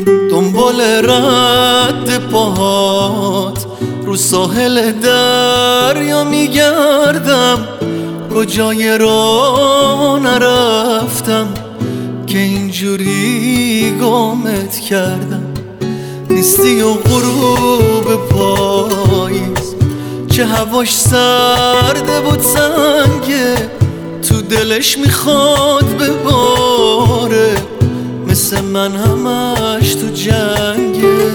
دنبال رد پاهات رو ساحل دریا میگردم، کجای راه نرفتم که اینجوری گمت کردم. نیستی و غروب پاییز چه هواش سرده بود سنگه، تو دلش میخواد بباره، مثل من همش تو جنگه.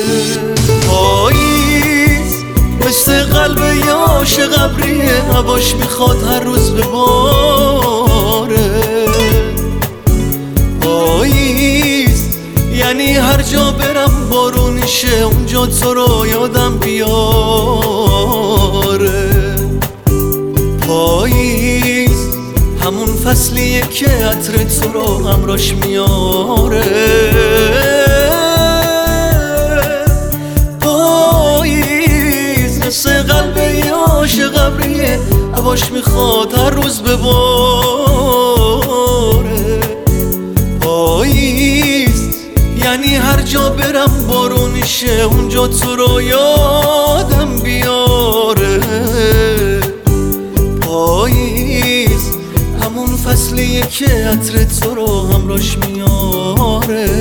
پاییز مثل قلب یاش قبریه، هواش میخواد هر روز بباره. پاییز یعنی هر جا برم بارونیشه، اونجا تو رو یادم بیاره. پاییز همون فصلیه که عطر تو رو همراش میاره. پاییز مثل قلب یاش قبریه، هواش میخواد هر روز بباره. پاییز یعنی هر جا برم بارونیشه، اونجا تو رو یادم بیاره. پاییز همون فصلیه که عطر تو رو همراش میاره.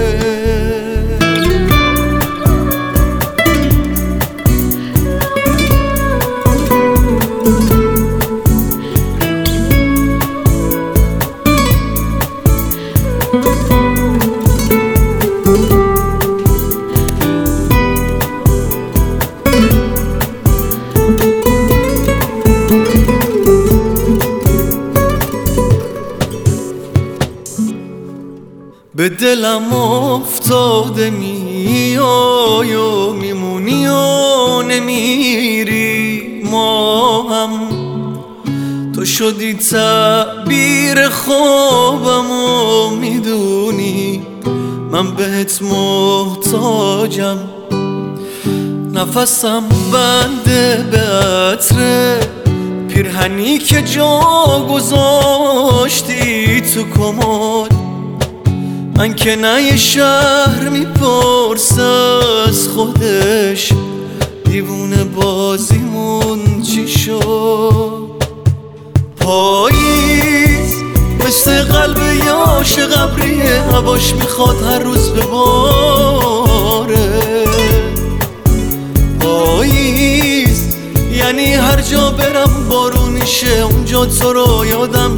به دلم افتاده میای و میمونی و نمیری، ما هم تو شدی تعبیر خوابم و میدونی من بهت محتاجم. نفسم بنده به عطر پیرهنی که جا گذاشتی تو کمد. من که نه یه شهر میپرسه از خودش، دیوونه بازیمون چی شد. پاییز مثل قلب یاش قبریه، هواش میخواد هر روز بباره. پاییز یعنی هر جا برم بارونیشه، اونجا تو رو یادم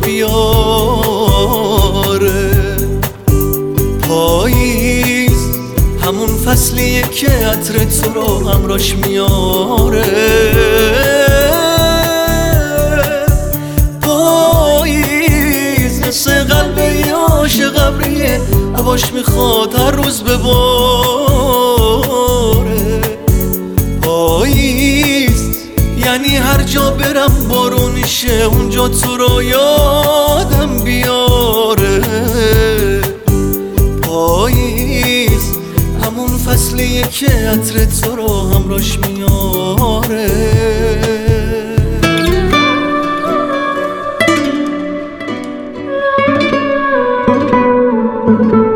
بیاره. پاییز همون فصلیه که عطر تو رو همراش میاره. پاییز مثل قلب یاش قبریه، هواش میخواد هر روز بباره. پاییز یعنی هر جا برم بارونیشه، اونجا تو رو یادم بیاره. پاییز همون فصلیه که عطر تو رو همراش میاره.